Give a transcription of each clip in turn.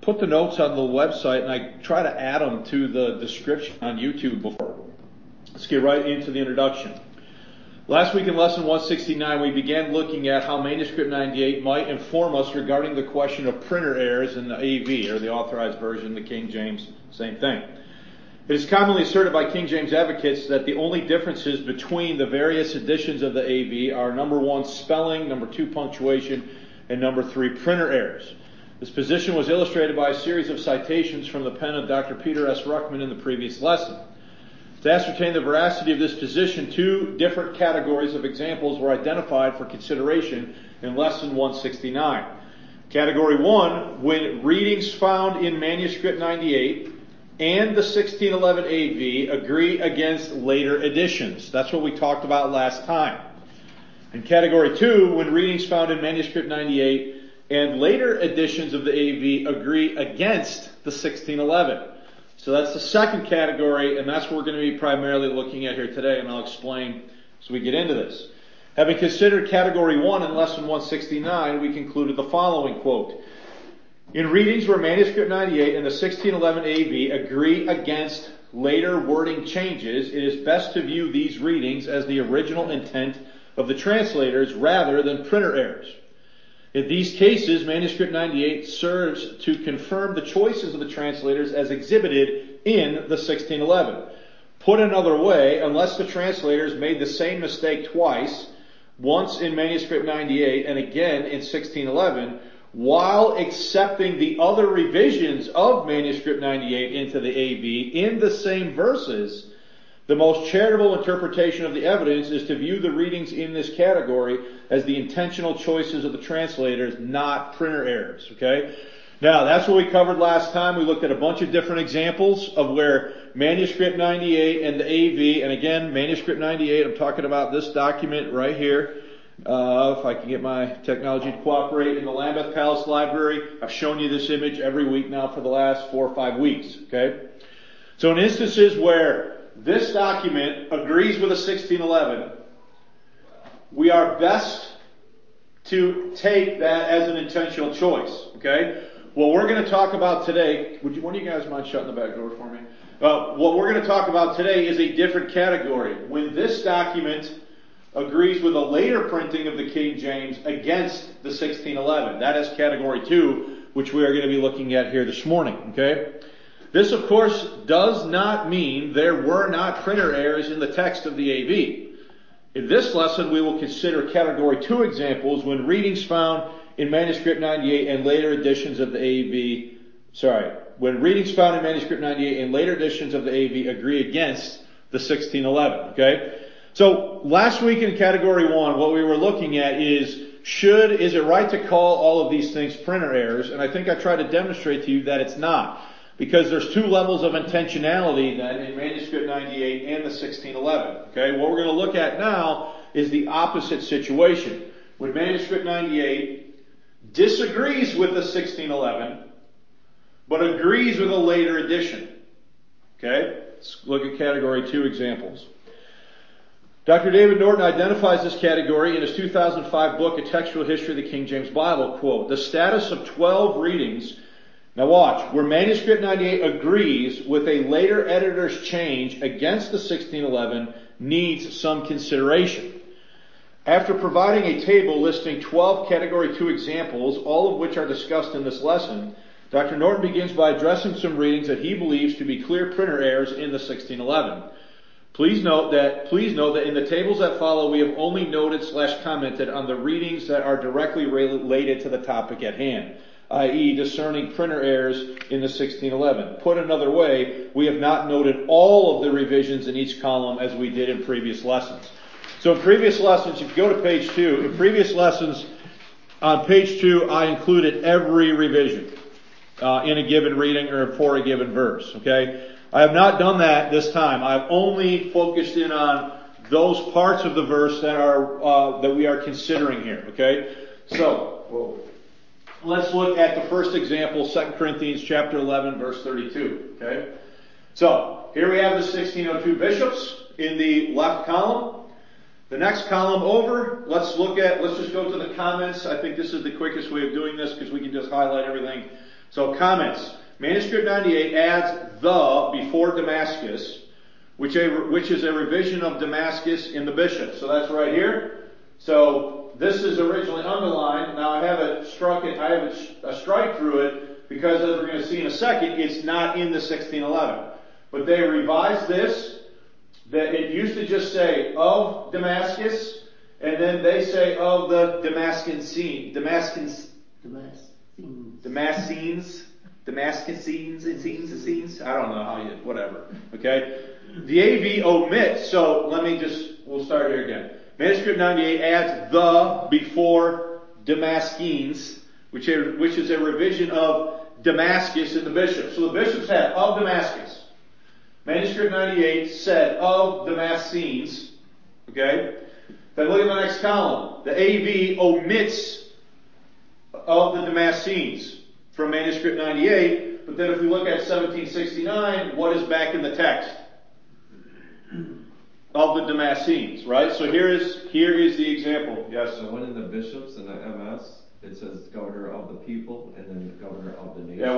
put the notes on the website, and I try to add them to the description on YouTube before. Let's get right into the introduction. Last week in Lesson 169, we began looking at how Manuscript 98 might inform us regarding the question of printer errors in the AV, or the Authorized Version, the King James, same thing. It is commonly asserted by King James advocates that the only differences between the various editions of the AV are number 1, spelling, number 2, punctuation, and number 3, printer errors. This position was illustrated by a series of citations from the pen of Dr. Peter S. Ruckman in the previous lesson. To ascertain the veracity of this position, 2 different categories of examples were identified for consideration in Lesson 169. Category 1, when readings found in Manuscript 98 and the 1611 AV agree against later editions. That's what we talked about last time. And Category 2, when readings found in Manuscript 98 and later editions of the AV agree against the 1611. So that's the second category, and that's what we're going to be primarily looking at here today, and I'll explain as we get into this. Having considered Category 1 in Lesson 169, we concluded the following, quote, in readings where Manuscript 98 and the 1611 AV agree against later wording changes, it is best to view these readings as the original intent of the translators rather than printer errors. In these cases, Manuscript 98 serves to confirm the choices of the translators as exhibited in the 1611. Put another way, unless the translators made the same mistake twice, once in Manuscript 98 and again in 1611, while accepting the other revisions of Manuscript 98 into the AV in the same verses, the most charitable interpretation of the evidence is to view the readings in this category as the intentional choices of the translators, not printer errors. Okay? Now, that's what we covered last time. We looked at a bunch of different examples of where Manuscript 98 and the AV, and again, Manuscript 98, I'm talking about this document right here. If I can get my technology to cooperate, in the Lambeth Palace Library. I've shown you this image every week now for the last 4 or 5 weeks. Okay? So in instances where this document agrees with a 1611, we are best to take that as an intentional choice. Okay? What we're going to talk about today, one of you guys mind shutting the back door for me? What we're going to talk about today is a different category. When this document agrees with a later printing of the King James against the 1611. That is category 2, which we are going to be looking at here this morning. Okay? This, of course, does not mean there were not printer errors in the text of the AV. In this lesson, we will consider Category 2 examples when readings found in Manuscript 98 and later editions of the AV, when readings found in Manuscript 98 and later editions of the AV agree against the 1611. Okay? So, last week in Category 1, what we were looking at is it right to call all of these things printer errors? And I think I tried to demonstrate to you that it's not. Because there's 2 levels of intentionality then in Manuscript 98 and the 1611. Okay, what we're going to look at now is the opposite situation. When Manuscript 98 disagrees with the 1611, but agrees with a later edition. Okay, let's look at Category 2 examples. Dr. David Norton identifies this category in his 2005 book, A Textual History of the King James Bible, quote, the status of 12 readings. Now watch, where Manuscript 98 agrees with a later editor's change against the 1611 needs some consideration. After providing a table listing 12 Category 2 examples, all of which are discussed in this lesson, Dr. Norton begins by addressing some readings that he believes to be clear printer errors in the 1611. Please note that in the tables that follow, we have only noted/commented on the readings that are directly related to the topic at hand, i.e. discerning printer errors in the 1611. Put another way, we have not noted all of the revisions in each column as we did in previous lessons. So in previous lessons, if you go to page 2, in previous lessons, on page 2, I included every revision in a given reading or for a given verse. Okay? I have not done that this time. I've only focused in on those parts of the verse that we are considering here. Okay? So, let's look at the first example, 2 Corinthians chapter 11, verse 32. Okay? So, here we have the 1602 bishops in the left column. The next column over, let's just go to the comments. I think this is the quickest way of doing this because we can just highlight everything. So comments. Manuscript 98 adds the before Damascus, which is a revision of Damascus in the bishop. So that's right here. So this is originally underlined. Now I have it struck. I have a strike through it because, as we're going to see in a second, it's not in the 1611. But they revised this. That it used to just say of Damascus, and then they say of the Damascene. I don't know how you, whatever. Okay? The AV omits, so we'll start here again. Manuscript 98 adds the before Damascenes, which is a revision of Damascus in the bishop. So the bishops had of Damascus. Manuscript 98 said of Damascenes. Okay? Then look at the next column. The AV omits of the Damascenes from Manuscript 98, but then if we look at 1769, what is back in the text? Of the Damascenes, right? So here is the example. Yes? So when in the bishops in the MS, it says governor of the people and then governor of the nation. Yeah,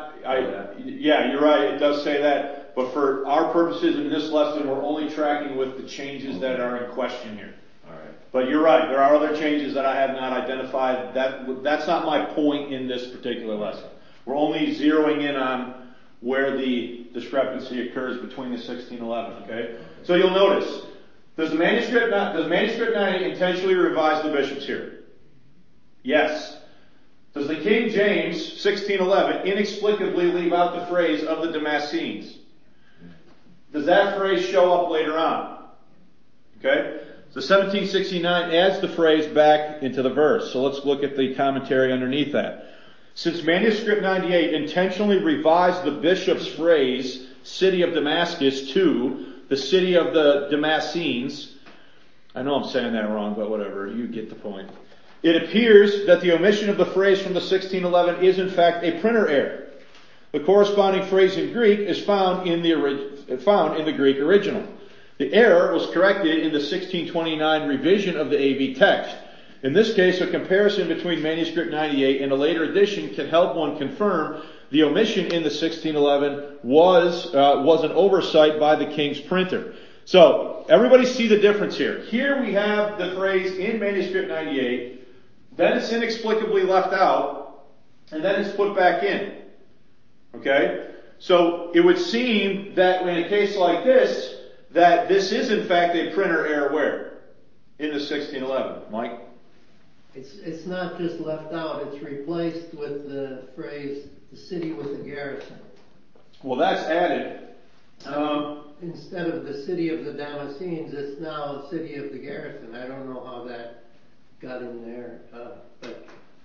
you're right, it does say that. But for our purposes in this lesson, we're only tracking with the changes that are in question here. Alright. But you're right, there are other changes that I have not identified. That's not my point in this particular lesson. We're only zeroing in on where the discrepancy occurs between the 1611, okay? So you'll notice, does manuscript 90 intentionally revise the bishops here? Yes. Does the King James 1611 inexplicably leave out the phrase of the Damascenes? Does that phrase show up later on? Okay? So 1769 adds the phrase back into the verse. So let's look at the commentary underneath that. Since manuscript 98 intentionally revised the bishop's phrase, city of Damascus, to the city of the Damascenes, I know I'm saying that wrong, but whatever, you get the point. It appears that the omission of the phrase from the 1611 is in fact a printer error. The corresponding phrase in Greek is found in the Greek original. The error was corrected in the 1629 revision of the AV text. In this case, a comparison between manuscript 98 and a later edition can help one confirm the omission in the 1611 was an oversight by the king's printer. So, everybody see the difference here. Here we have the phrase in manuscript 98, then it's inexplicably left out, and then it's put back in. Okay? So, it would seem that in a case like this, that this is in fact a printer error where? In the 1611. Mike? It's not just left out, it's replaced with the phrase, the city with a garrison. Well, that's added. Instead of the city of the Damascenes, it's now the city of the garrison. I don't know how that got in there, but...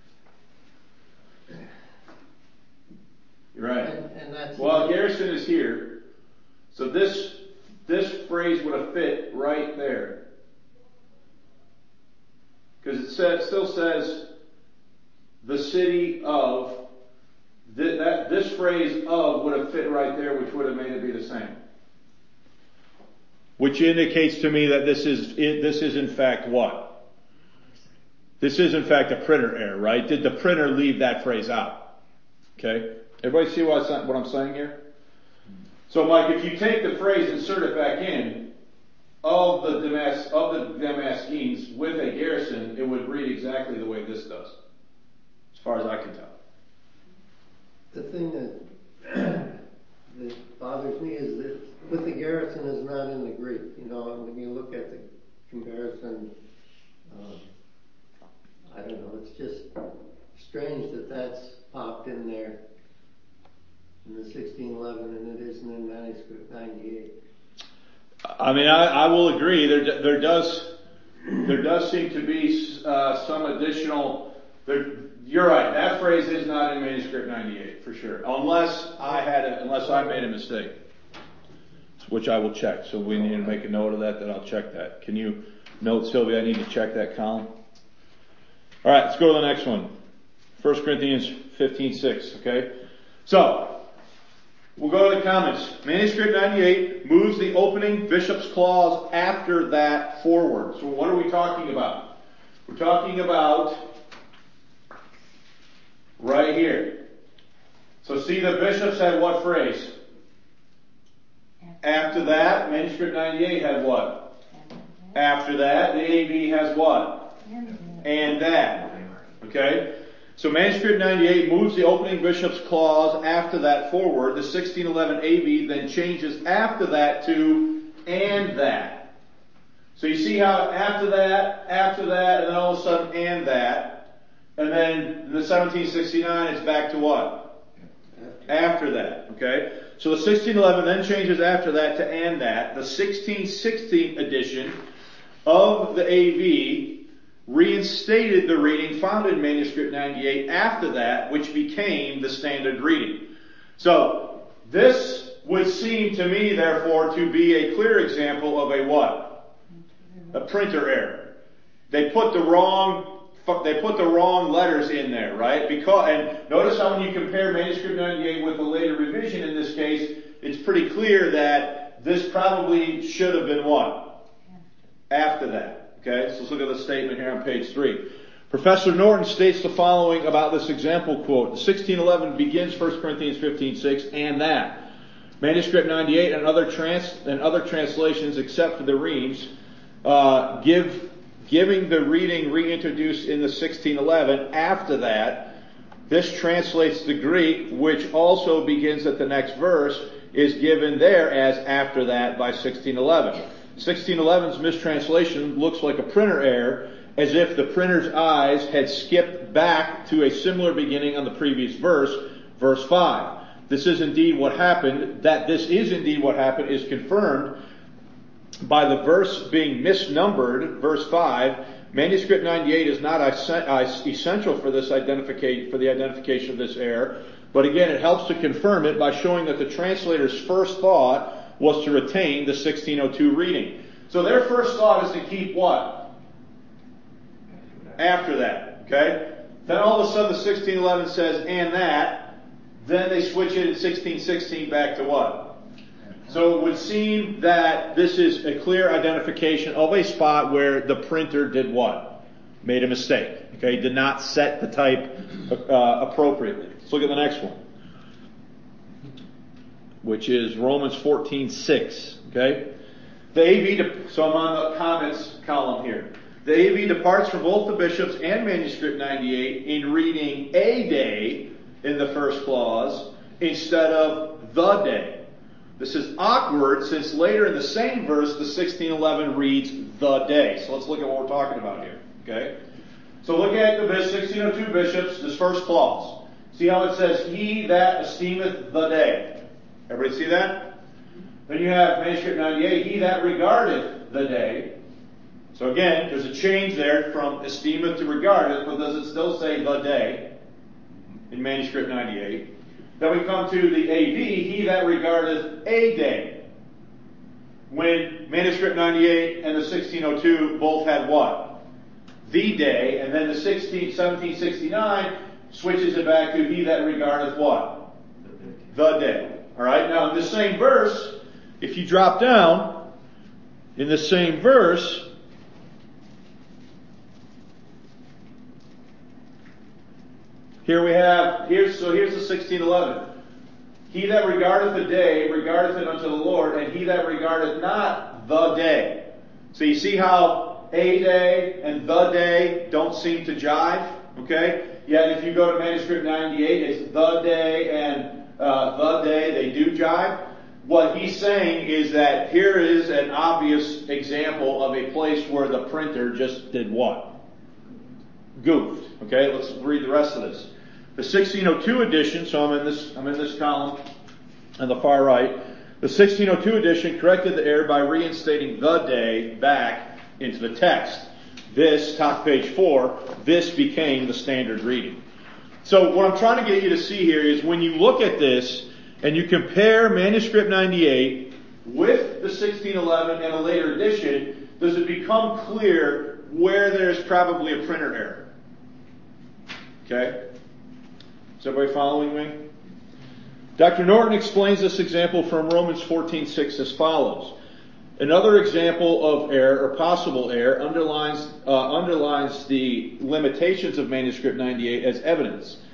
You're right. And that's... Well, garrison is here. So this phrase would have fit right there. Because it still says the city of, this phrase of would have fit right there, which would have made it be the same. Which indicates to me that this is in fact what? This is in fact a printer error, right? Did the printer leave that phrase out? Okay? Everybody see what I'm saying here? So Mike, if you take the phrase, insert it back in, of the Damascenes with a garrison, it would read exactly the way this does. As far as I can tell. The thing that bothers me is that with the garrison is not in the Greek. You know, and when you look at the comparison, I don't know, it's just strange that that's popped in there in the 1611 and it isn't in manuscript 98. I mean, I will agree. There does seem to be some additional. You're right. That phrase is not in manuscript 98 for sure, unless I made a mistake, which I will check. So we need to make a note of that. I'll check that. Can you note, Sylvia? I need to check that column. All right, let's go to the next one. 1 Corinthians 15:6. Okay, so. We'll go to the comments. Manuscript 98 moves the opening bishop's clause after that forward. So what are we talking about? We're talking about right here. So see, the bishops had what phrase? After that, manuscript 98 had what? After that, the AV has what? And that. Okay? So manuscript 98 moves the opening bishop's clause after that forward. The 1611 AV then changes after that to and that. So you see how after that, and then all of a sudden and that. And then in the 1769 it's back to what? After that. Okay? So the 1611 then changes after that to and that. The 1616 edition of the AV reinstated the reading found in manuscript 98 after that, which became the standard reading. So this would seem to me, therefore, to be a clear example of a what? A printer error. They put the wrong letters in there, right? And notice how when you compare manuscript 98 with the later revision in this case, it's pretty clear that this probably should have been what? After that. Okay, so let's look at the statement here on page 3. Professor Norton states the following about this example quote. 1611 begins 1 Corinthians 15:6 and that. Manuscript 98 and other translations except for the Reims giving the reading reintroduced in the 1611 after that. This translates the Greek, which also begins at the next verse, is given there as after that by 1611. 1611's mistranslation looks like a printer error, as if the printer's eyes had skipped back to a similar beginning on the previous verse, verse 5. This is indeed what happened. That this is indeed what happened is confirmed by the verse being misnumbered, verse 5. Manuscript 98 is not essential for the identification of this error, but again, it helps to confirm it by showing that the translator's first thought was to retain the 1602 reading. So their first thought is to keep what? After that. Okay? Then all of a sudden the 1611 says, and that. Then they switch it in 1616 back to what? So it would seem that this is a clear identification of a spot where the printer did what? Made a mistake. Okay? Did not set the type appropriately. Let's look at the next one, which is Romans 14:6. Okay? The AV, so I'm on the comments column here. The AV departs from both the bishops and manuscript 98 in reading a day in the first clause instead of the day. This is awkward since later in the same verse the 1611 reads the day. So let's look at what we're talking about here. Okay? So look at the 1602 bishops, this first clause. See how it says, he that esteemeth the day. Everybody see that? Then you have manuscript 98, he that regardeth the day. So again, there's a change there from esteemeth to regardeth, but does it still say the day in manuscript 98? Then we come to the AV, he that regardeth a day. When manuscript 98 and the 1602 both had what? The day, and then the 1769 switches it back to he that regardeth what? The day. Alright, now in the same verse, if you drop down, in the same verse, here's the 1611. He that regardeth the day, regardeth it unto the Lord, and he that regardeth not the day. So you see how a day and the day don't seem to jive? Okay? Yet if you go to manuscript 98, it's the day and the day, they do jive. What he's saying is that here is an obvious example of a place where the printer just did what? Goofed. Okay, let's read the rest of this. The 1602 edition, so I'm in this column on the far right. The 1602 edition corrected the error by reinstating the day back into the text. This, top page 4, this became the standard reading. So what I'm trying to get you to see here is when you look at this and you compare manuscript 98 with the 1611 and a later edition, does it become clear where there's probably a printer error? Okay? Is everybody following me? Dr. Norton explains this example from Romans 14:6 as follows. Another example of error or possible error underlines the limitations of manuscript 98 as evidence.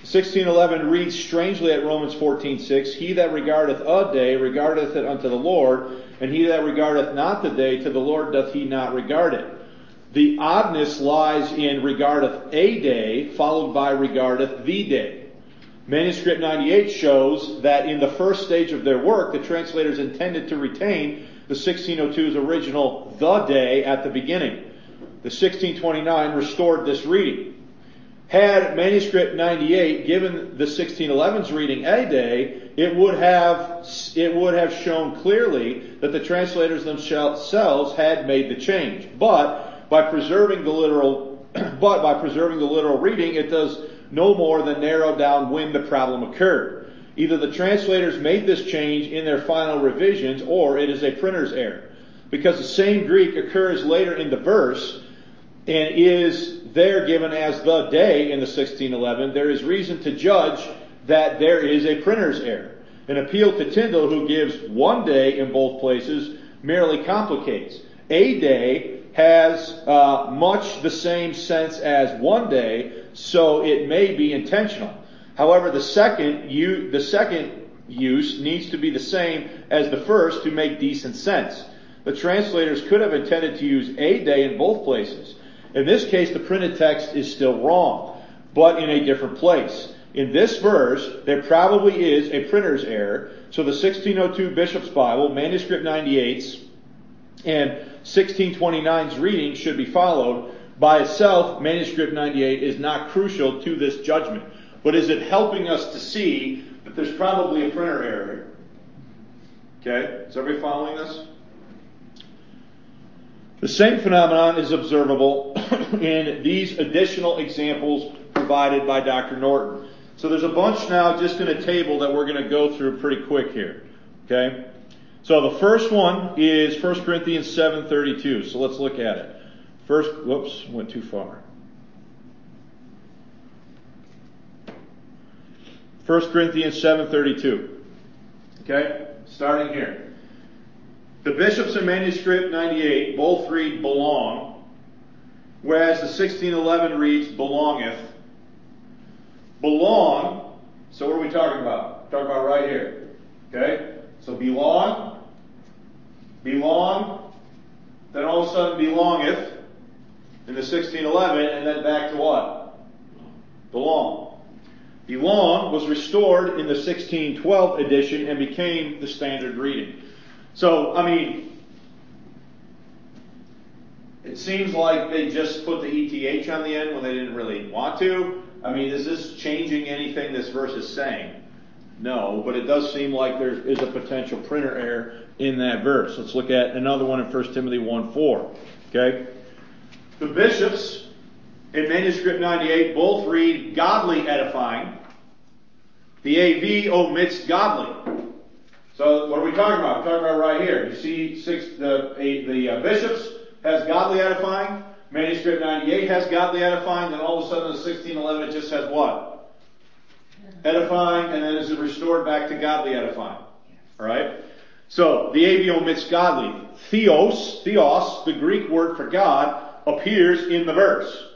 1611 reads strangely at Romans 14:6, he that regardeth a day regardeth it unto the Lord, and he that regardeth not the day to the Lord doth he not regard it. The oddness lies in regardeth a day, followed by regardeth the day. Manuscript 98 shows that in the first stage of their work, the translators intended to retain the 1602's original the day at the beginning. The 1629 restored this reading. Had Manuscript 98 given the 1611's reading a day, it would have shown clearly that the translators themselves had made the change. But by preserving the literal reading, it does no more than narrow down when the problem occurred. Either the translators made this change in their final revisions, or it is a printer's error. Because the same Greek occurs later in the verse and is there given as the day in the 1611, there is reason to judge that there is a printer's error. An appeal to Tyndale, who gives one day in both places, merely complicates. A day has much the same sense as one day, so it may be intentional. However, the second use needs to be the same as the first to make decent sense. The translators could have intended to use a day in both places. In this case, the printed text is still wrong, but in a different place. In this verse, there probably is a printer's error, so the 1602 Bishop's Bible, Manuscript 98's, and 1629's reading should be followed. By itself, Manuscript 98 is not crucial to this judgment, but is it helping us to see that there's probably a printer error here? Okay, is everybody following this? The same phenomenon is observable in these additional examples provided by Dr. Norton. So there's a bunch now just in a table that we're going to go through pretty quick here. Okay? So the first one is 1 Corinthians 7:32. So let's look at it. Went too far. 1 Corinthians 7:32. Okay? Starting here. The bishops in Manuscript 98 both read belong, whereas the 1611 reads belongeth. Belong, so what are we talking about? We're talking about right here. Okay? So belong, then all of a sudden belongeth in the 1611, and then back to what? Belong. Belong was restored in the 1612 edition and became the standard reading. So, it seems like they just put the ETH on the end when they didn't really want to. Is this changing anything this verse is saying? No, but it does seem like there is a potential printer error in that verse. Let's look at another one in 1 Timothy 1:4. Okay? The bishops in Manuscript 98 both read godly edifying. The AV omits godly. So what are we talking about? We're talking about right here. You see the bishops has godly edifying. Manuscript 98 has godly edifying. Then all of a sudden the 1611 it just has what? Edifying, and then is it restored back to godly edifying? Alright? So the AV omits godly. Theos, the Greek word for God, appears in the verse.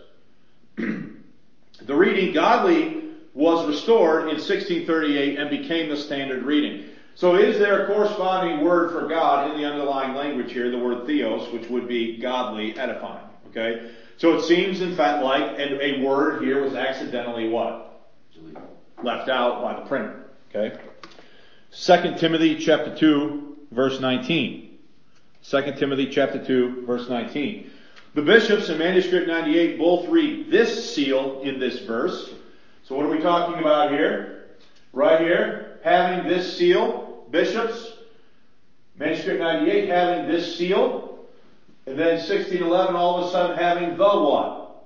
The reading godly was restored in 1638 and became the standard reading. So is there a corresponding word for God in the underlying language here, the word theos, which would be godly edifying? Okay? So it seems in fact like a word here was accidentally what? Left out by the printer. Okay? 2 Timothy chapter 2, verse 19. 2 Timothy chapter 2, verse 19. The bishops in Manuscript 98 both read this seal in this verse. So what are we talking about here? Right here, having this seal. Bishops, Manuscript 98 having this seal, and then 1611 all of a sudden having the what?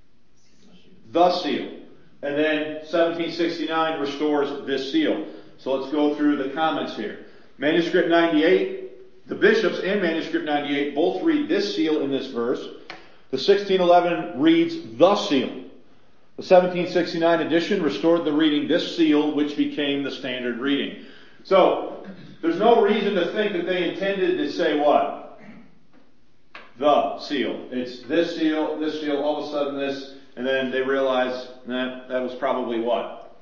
The seal. And then 1769 restores this seal. So let's go through the comments here. Manuscript 98, the bishops and Manuscript 98 both read this seal in this verse. The 1611 reads the seal. The 1769 edition restored the reading this seal, which became the standard reading. So, there's no reason to think that they intended to say what? The seal. It's this seal, all of a sudden this, and then they realize that was probably what?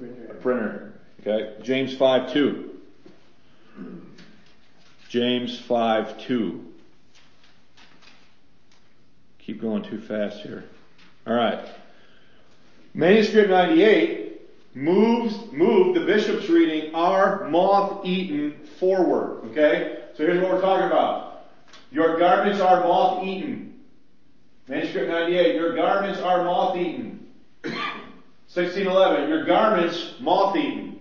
printer. Okay, James 5:2. James 5:2. Keep going too fast here. All right. Manuscript 98 moved the bishop's reading, "are moth-eaten," forward. Okay? So here's what we're talking about. Your garments are moth-eaten. Manuscript 98, your garments are moth-eaten. 1611, your garments moth-eaten.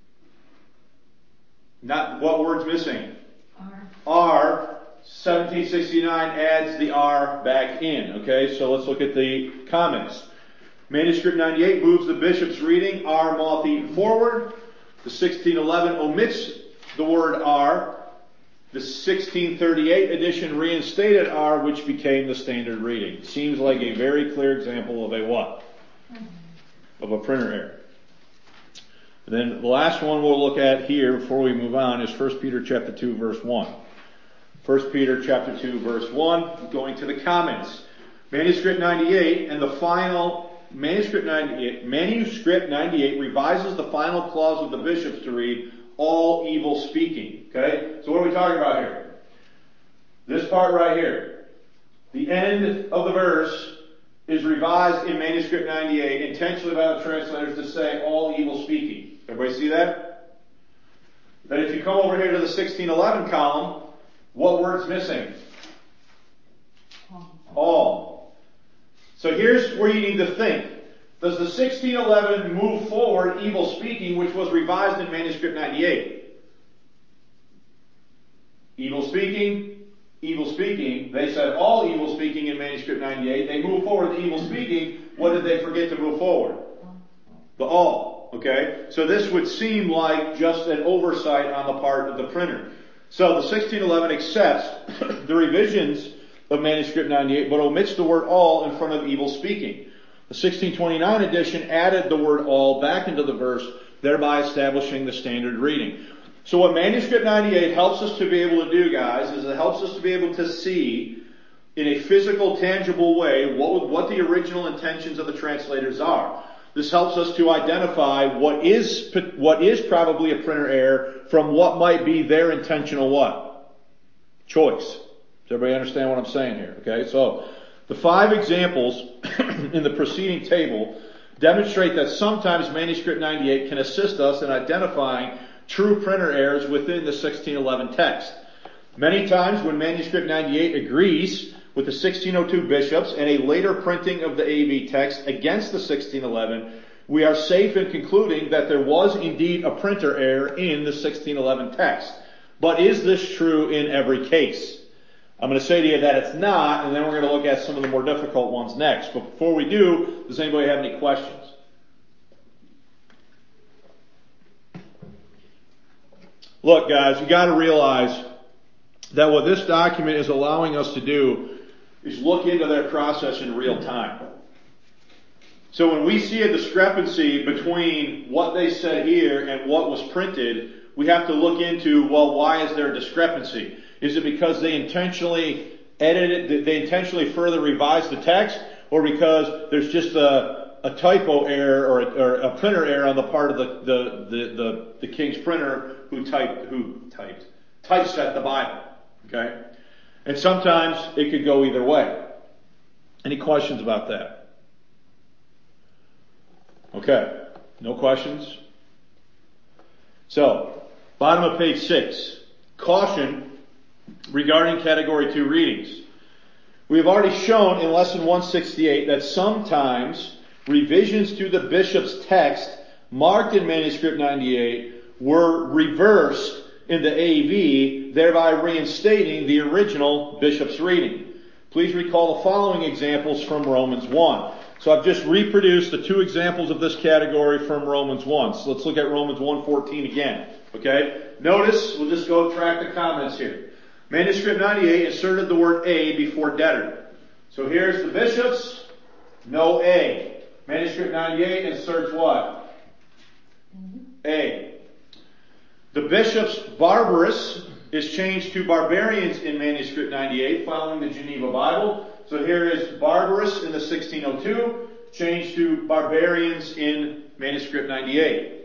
Not what word's missing? Are. 1769 adds the R back in. Okay, so let's look at the comments. Manuscript 98 moves the bishop's reading, "are moth-eaten," forward. The 1611 omits the word "are." The 1638 edition reinstated "are," which became the standard reading. Seems like a very clear example of a what? Of a printer error. And then the last one we'll look at here before we move on is 1 Peter chapter 2 verse 1. 1 Peter chapter 2 verse 1, going to the comments. Manuscript 98 and the final Manuscript 98 revises the final clause of the bishops to read, "all evil speaking." Okay? So what are we talking about here? This part right here. The end of the verse is revised in Manuscript 98 intentionally by the translators to say "all evil speaking." Everybody see that? Then if you come over here to the 1611 column, what word's missing? All. So here's where you need to think. Does the 1611 move forward evil speaking, which was revised in Manuscript 98? Evil speaking, evil speaking. They said all evil speaking in Manuscript 98. They move forward the evil speaking. What did they forget to move forward? The all. Okay? So this would seem like just an oversight on the part of the printer. So the 1611 accepts the revisions of Manuscript 98, but omits the word all in front of evil speaking. The 1629 edition added the word all back into the verse, thereby establishing the standard reading. So what Manuscript 98 helps us to be able to do, guys, is it helps us to be able to see in a physical, tangible way what the original intentions of the translators are. This helps us to identify what is probably a printer error from what might be their intentional what? Choice. Does everybody understand what I'm saying here? Okay, so the 5 examples in the preceding table demonstrate that sometimes Manuscript 98 can assist us in identifying true printer errors within the 1611 text. Many times when Manuscript 98 agrees with the 1602 bishops and a later printing of the AV text against the 1611, we are safe in concluding that there was indeed a printer error in the 1611 text. But is this true in every case? I'm going to say to you that it's not, and then we're going to look at some of the more difficult ones next. But before we do, does anybody have any questions? Look, guys, you got to realize that what this document is allowing us to do is look into their process in real time. So when we see a discrepancy between what they said here and what was printed, we have to look into, well, why is there a discrepancy? Is it because they intentionally edited, they intentionally further revised the text, or because there's just a typo error or a printer error on the part of the king's printer who typeset the Bible? Okay? And sometimes it could go either way. Any questions about that? Okay. No questions? So, bottom of page 6. Caution regarding Category 2 readings. We have already shown in Lesson 168 that sometimes revisions to the bishop's text marked in Manuscript 98 were reversed in the AV, thereby reinstating the original bishop's reading. Please recall the following examples from Romans 1. So I've just reproduced the 2 examples of this category from Romans 1. So let's look at Romans 1:14 again. Okay? Notice, we'll just go track the comments here. Manuscript 98 inserted the word a before debtor. So here's the bishops, no a. Manuscript 98 inserts what? A. The bishops barbarous is changed to barbarians in Manuscript 98 following the Geneva Bible. So here is barbarous in the 1602, changed to barbarians in Manuscript 98.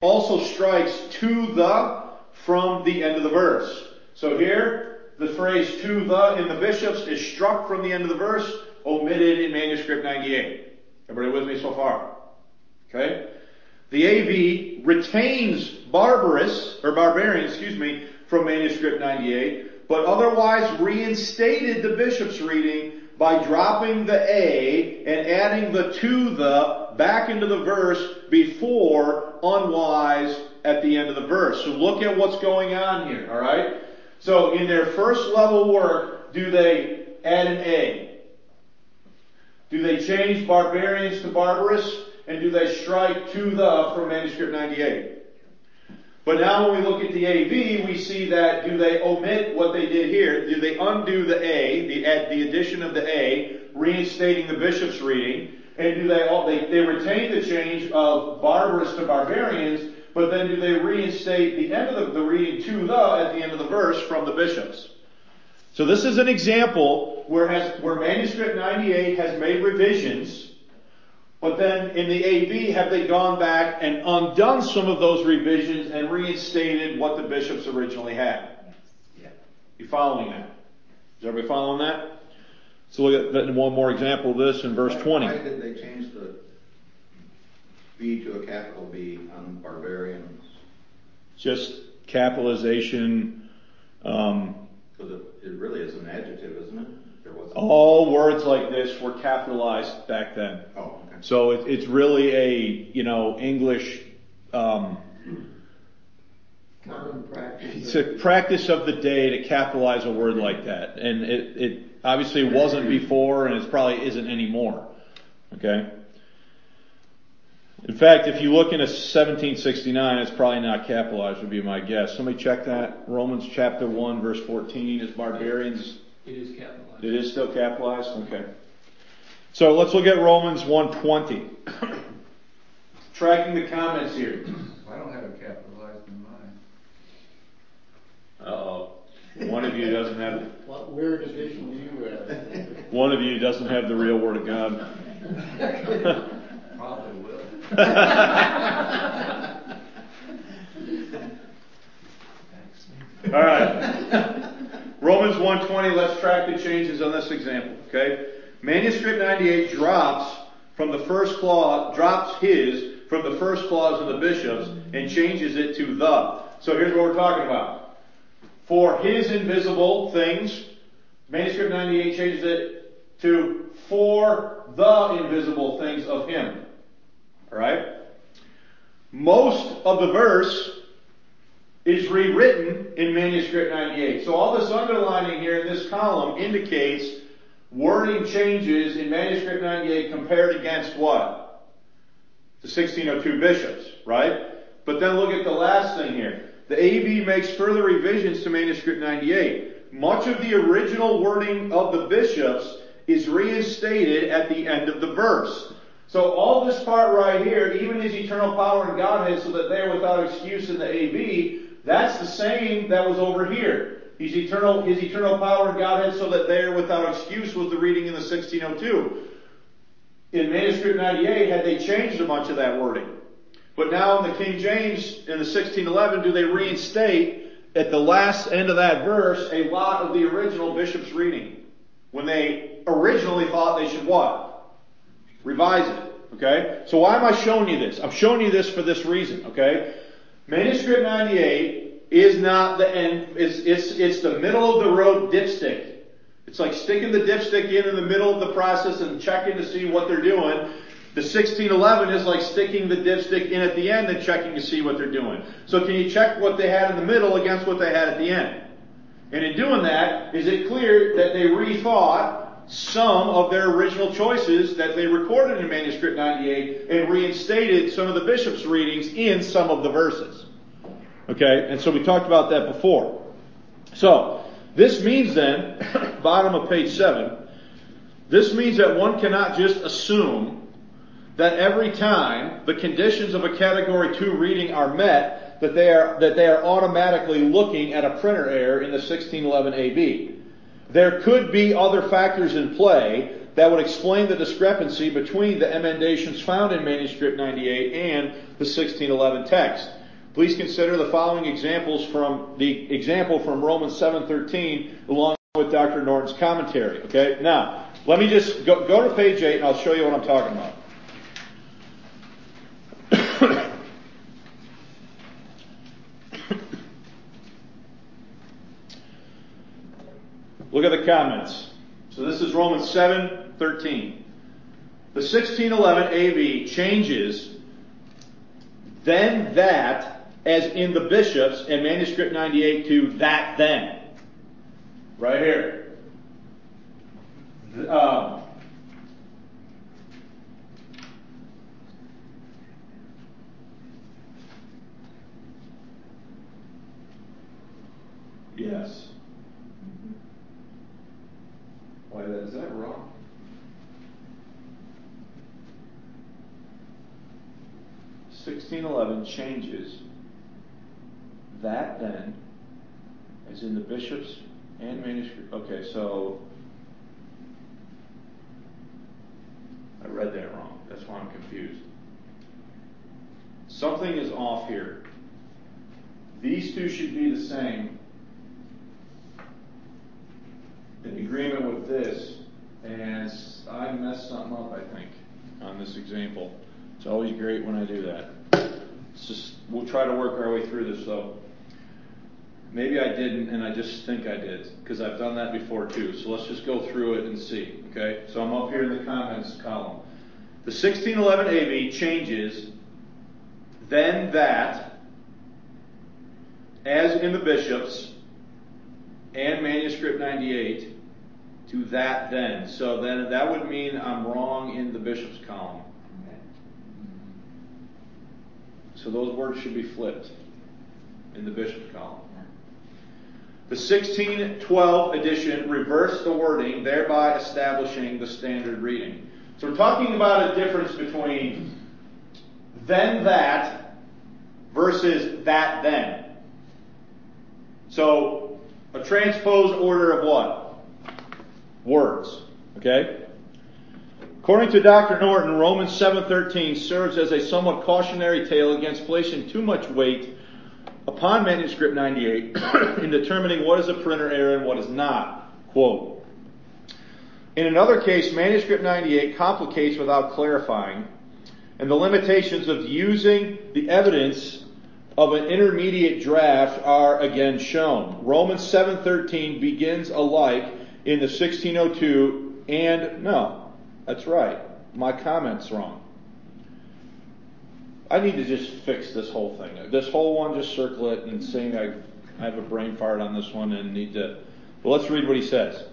also strikes to the from the end of the verse. So here, the phrase to the in the bishops is struck from the end of the verse, omitted in manuscript 98. Everybody with me so far? Okay? The AV retains barbarian, from manuscript 98, but otherwise reinstated the bishop's reading by dropping the A and adding the to the back into the verse before unwise at the end of the verse. So look at what's going on here, alright? So in their first level work, do they add an A? Do they change barbarians to barbarous? And do they strike to the from manuscript 98? But now when we look at the AV, we see that do they omit what they did here? Do they undo the A, the addition of the A, reinstating the bishop's reading? And do they retain the change of barbarous to barbarians, but then do they reinstate the end of the reading to the at the end of the verse from the bishops? So this is an example where manuscript 98 has made revisions, but then in the AV have they gone back and undone some of those revisions and reinstated what the bishops originally had? Yeah. You following that? Is everybody following that? So look at one more example of this in verse 20. Why did they change the B to a capital B on barbarians? Just capitalization. Because it really is an adjective, isn't it? All words like this were capitalized back then. Oh, okay. So it's really a, English, Common practice. it's a practice of the day to capitalize a word like that. And it obviously wasn't before, and it probably isn't anymore. Okay? In fact, if you look into 1769, it's probably not capitalized, would be my guess. Somebody check that. Romans chapter 1, verse 14 is barbarians. It is capitalized. It is still capitalized? Okay. So let's look at Romans 1:20. Tracking the comments here. I don't have it capitalized in mine. Uh-oh. One of you doesn't have... What weird edition do you have? One of you doesn't have the real Word of God. Probably will. All right. Romans 1:20, let's track the changes on this example, okay? Manuscript 98 drops the first clause of the bishops and changes it to the. So here's what we're talking about. For his invisible things, manuscript 98 changes it to for the invisible things of him. Alright? Most of the verse is rewritten in manuscript 98. So all this underlining here in this column indicates wording changes in manuscript 98 compared against what? The 1602 bishops, right? But then look at the last thing here. The AV makes further revisions to manuscript 98. Much of the original wording of the bishops is reinstated at the end of the verse. So all this part right here, even his eternal power and Godhead so that they are without excuse in the AV, that's the same that was over here. His eternal power and Godhead so that they are without excuse was the reading in the 1602. In manuscript 98, had they changed a bunch of that wording. But now in the King James, in the 1611, do they reinstate at the last end of that verse a lot of the original bishop's reading? When they originally thought they should what? Revise it. Okay? So why am I showing you this? I'm showing you this for this reason. Okay? Manuscript 98 is not the end. It's the middle of the road dipstick. It's like sticking the dipstick in the middle of the process and checking to see what they're doing. The 1611 is like sticking the dipstick in at the end and checking to see what they're doing. So can you check what they had in the middle against what they had at the end? And in doing that, is it clear that they rethought some of their original choices that they recorded in manuscript 98 and reinstated some of the bishop's readings in some of the verses? Okay, and so we talked about that before. So, this means then, bottom of page 7, this means that one cannot just assume that every time the conditions of a category 2 reading are met, that they are automatically looking at a printer error in the 1611 AB. There could be other factors in play that would explain the discrepancy between the emendations found in manuscript 98 and the 1611 text. Please consider the following examples from the example from Romans 7:13 along with Dr. Norton's commentary. Okay, now let me just go to page 8 and I'll show you what I'm talking about. Look at the comments. So this is Romans 7:13. The 1611 AV changes then that as in the bishops and manuscript 98 to that then. Right here. Yes. Why, is that wrong? (1611) changes that then as in the bishops and manuscript. Okay, so I read that wrong. That's why I'm confused. Something is off here. These two should be the same in agreement with this, and I messed something up, I think, on this example. It's always great when I do that. It's just, we'll try to work our way through this though. Maybe I didn't, and I just think I did, because I've done that before too. So let's just go through it and see, okay? So I'm up here in the comments column. The 1611 AV changes then that, as in the bishops and manuscript 98, to that then. So then that would mean I'm wrong in the bishops column. So those words should be flipped in the bishops column. The 1612 edition reversed the wording, thereby establishing the standard reading. So we're talking about a difference between then that versus that then. So a transposed order of what? Words. Okay? According to Dr. Norton, Romans 7:13 serves as a somewhat cautionary tale against placing too much weight upon manuscript 98 in determining what is a printer error and what is not. Quote, in another case, manuscript 98 complicates without clarifying, and the limitations of using the evidence of an intermediate draft are again shown. Romans 7:13 begins alike in the 1602 and no, that's right. My comment's wrong. I need to just fix this whole thing. This whole one, just circle it and saying I have a brain fart on this one and need to. Well, let's read what he says.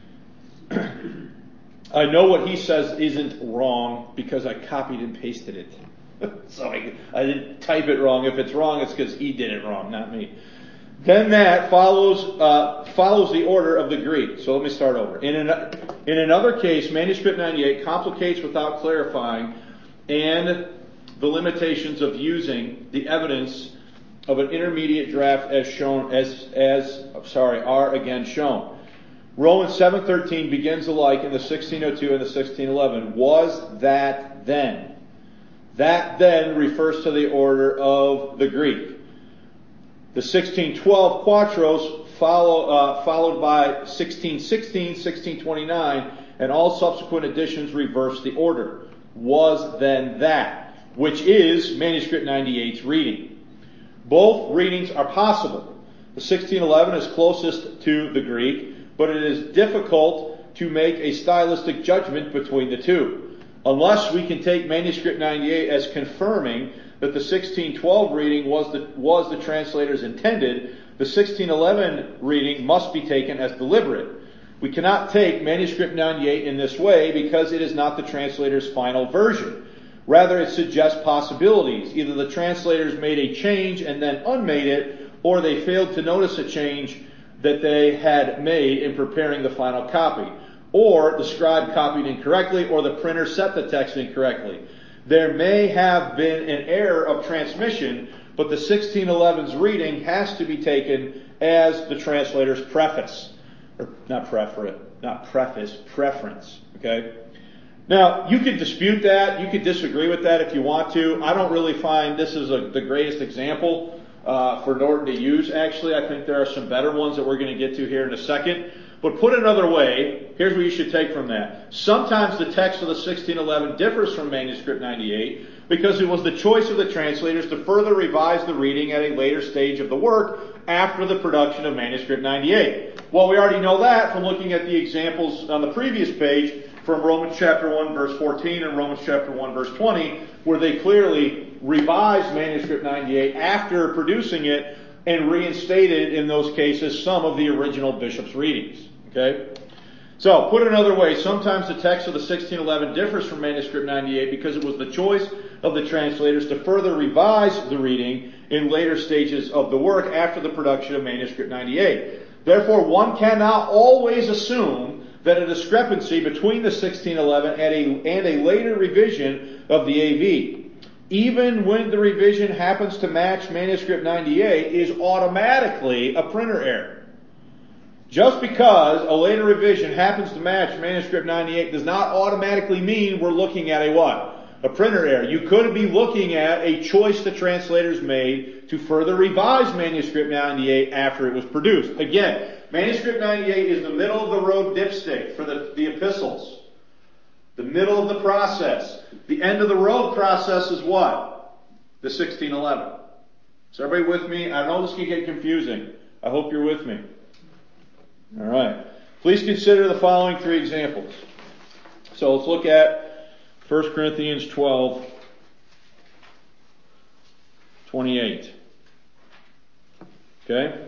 I know what he says isn't wrong because I copied and pasted it. So I didn't type it wrong. If it's wrong, it's because he did it wrong, not me. Then that follows the order of the Greek. So let me start over. In another case, manuscript 98 complicates without clarifying, and the limitations of using the evidence of an intermediate draft as shown are again shown. Romans 7:13 begins alike in the 1602 and the 1611. Was that then? That then refers to the order of the Greek. The 1612 quattros followed by 1616, 1629, and all subsequent editions reverse the order. Was then that, which is manuscript 98's reading. Both readings are possible. The 1611 is closest to the Greek, but it is difficult to make a stylistic judgment between the two. Unless we can take manuscript 98 as confirming that the 1612 reading was the translator's intended, the 1611 reading must be taken as deliberate. We cannot take manuscript 98 in this way because it is not the translator's final version. Rather, it suggests possibilities. Either the translators made a change and then unmade it, or they failed to notice a change that they had made in preparing the final copy. Or the scribe copied incorrectly, or the printer set the text incorrectly. There may have been an error of transmission, but the 1611's reading has to be taken as the translator's preference. Okay? Now, you could dispute that. You could disagree with that if you want to. I don't really find this is the greatest example for Norton to use, actually. I think there are some better ones that we're going to get to here in a second. But put another way, here's what you should take from that. Sometimes the text of the 1611 differs from Manuscript 98 because it was the choice of the translators to further revise the reading at a later stage of the work after the production of Manuscript 98. Well, we already know that from looking at the examples on the previous page from Romans chapter 1 verse 14 and Romans chapter 1 verse 20, where they clearly revised Manuscript 98 after producing it and reinstated, in those cases, some of the original bishop's readings. Okay? So, put another way, sometimes the text of the 1611 differs from Manuscript 98 because it was the choice of the translators to further revise the reading in later stages of the work after the production of Manuscript 98. Therefore, one cannot always assume that a discrepancy between the 1611 and a later revision of the AV, even when the revision happens to match Manuscript 98, is automatically a printer error. Just because a later revision happens to match Manuscript 98 does not automatically mean we're looking at a what? A printer error. You could be looking at a choice the translators made to further revise Manuscript 98 after it was produced. Again, Manuscript 98 is the middle of the road dipstick for the epistles. The middle of the process. The end of the road process is what? The 1611. Is everybody with me? I know this can get confusing. I hope you're with me. All right. Please consider the following three examples. So let's look at 1 Corinthians 12:28. Okay?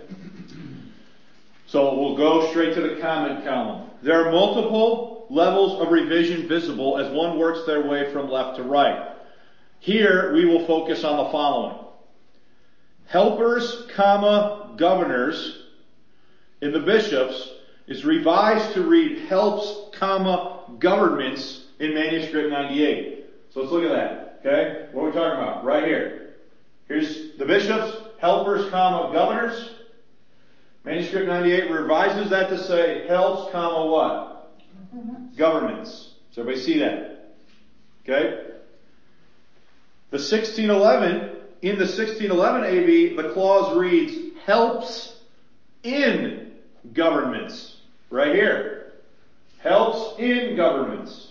So we'll go straight to the comment column. There are multiple levels of revision visible as one works their way from left to right. Here we will focus on the following. Helpers, governors in the bishops is revised to read helps, governments in Manuscript 98. So let's look at that. Okay? What are we talking about? Right here. Here's the bishops, helpers, governors. Manuscript 98 revises that to say helps, what? Governments. So everybody see that? Okay? The 1611, in the 1611 AV, the clause reads helps in governments. Right here. Helps in governments.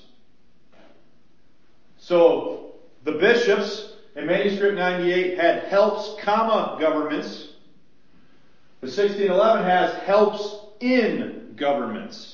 So, the bishops in Manuscript 98 had helps, governments. The 1611 has helps in governments.